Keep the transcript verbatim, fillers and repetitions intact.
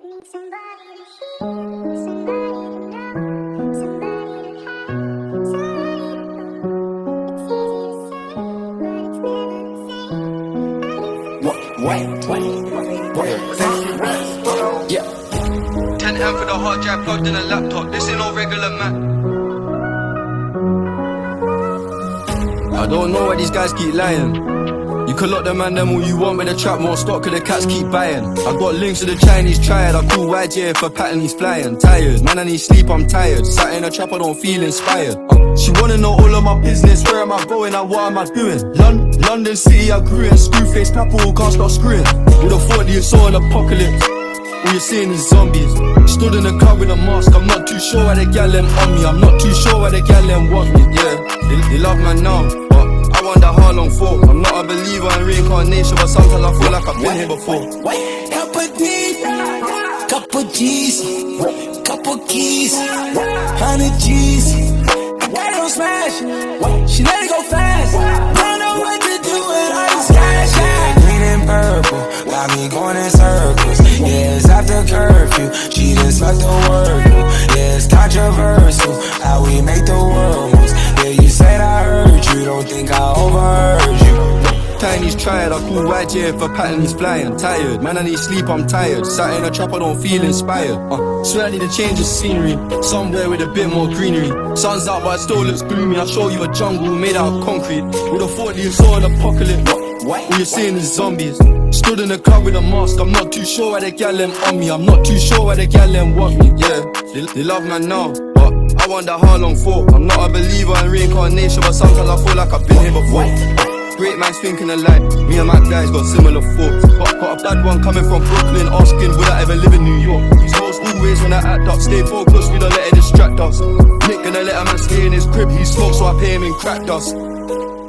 Need somebody to hear, somebody to know, somebody to have, somebody to know. It's easy to say, but it's never the same. What? What? What? Yeah. ten amp for the hard drive plugged in a laptop. This ain't no regular man. I don't know why these guys keep lying. You can lock the man them all you want, but the trap more stock cause the cats keep buying. I got links to the Chinese triad, I call Y J for pattern he's flying. Tired, man I need sleep, I'm tired. Sat in a trap, I don't feel inspired. uh, She wanna know all of my business, where am I going and what am I doing? Lon London City I grew in, screwface papal, can't stop screwing. With a forty you saw an apocalypse, all you're seeing is zombies. Stood in the car with a mask, I'm not too sure why the gal them on me. I'm not too sure why the gal them want me, yeah. They, they love man now, but I wonder how long for. I'm not a believer in reincarnation, but sometimes I feel like I've been here before. Couple D's, couple G's, couple keys, hundred G's. I got it on smash, she let it go fast. Don't know what to do with all this cash. Green and purple, got me going in circles. Yeah, it's after curfew, she just left the work. Yeah, it's controversial how we make the world moves. Yeah, you said I heard you, don't think I overheard you. Tiny's tried, I call Y J for pattern he's flying. Tired, man I need sleep, I'm tired. Sat in a trap, I don't feel inspired. uh, Swear I need a change of scenery, somewhere with a bit more greenery. Sun's out but it still looks gloomy. I'll show you a jungle made out of concrete. With a forty you saw an apocalypse, all you're seeing is zombies. Stood in the car with a mask, I'm not too sure why the gal them on me. I'm not too sure why the gal them want me, yeah. They, they love man now, but I wonder how long for. I'm not a believer in reincarnation, but sometimes I feel like I've been here before. Great minds thinking alike, me and my guys got similar thoughts. Got, got a bad one coming from Brooklyn, asking would I ever live in New York. So always when I act up, stay focused, we don't let it distract us. Nick gonna let a man stay in his crib, he smokes so I pay him in crack dust.